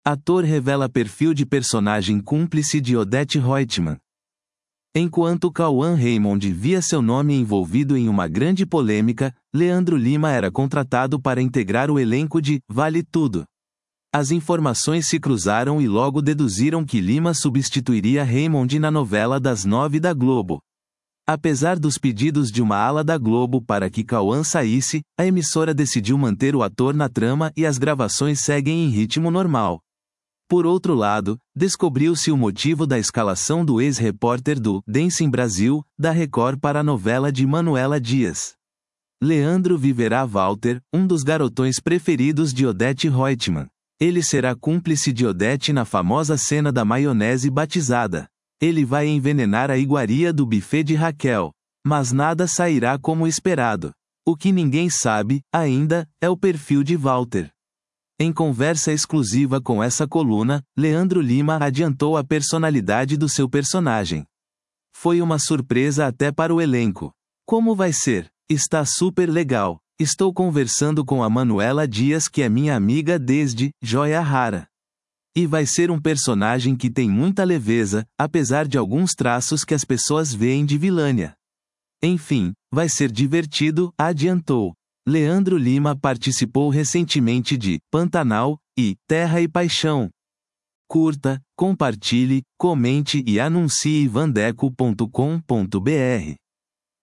Ator revela perfil de personagem cúmplice de Odete Roitman. Enquanto Cauã Raymond via seu nome envolvido em uma grande polêmica, Leandro Lima era contratado para integrar o elenco de Vale Tudo. As informações se cruzaram e logo deduziram que Lima substituiria Raymond na novela das 9 da Globo. Apesar dos pedidos de uma ala da Globo para que Cauã saísse, a emissora decidiu manter o ator na trama e as gravações seguem em ritmo normal. Por outro lado, descobriu-se o motivo da escalação do ex-repórter do Dancing Brasil, da Record para a novela de Manuela Dias. Leandro viverá Walter, um dos garotões preferidos de Odete Roitman. Ele será cúmplice de Odete na famosa cena da maionese batizada. Ele vai envenenar a iguaria do buffet de Raquel. Mas nada sairá como esperado. O que ninguém sabe, ainda, é o perfil de Walter. Em conversa exclusiva com essa coluna, Leandro Lima adiantou a personalidade do seu personagem. Foi uma surpresa até para o elenco. Como vai ser? Está super legal. Estou conversando com a Manuela Dias, que é minha amiga desde Joia Rara. E vai ser um personagem que tem muita leveza, apesar de alguns traços que as pessoas veem de vilânia. Enfim, vai ser divertido, adiantou. Leandro Lima participou recentemente de Pantanal e Terra e Paixão. Curta, compartilhe, comente e anuncie vandeco.com.br.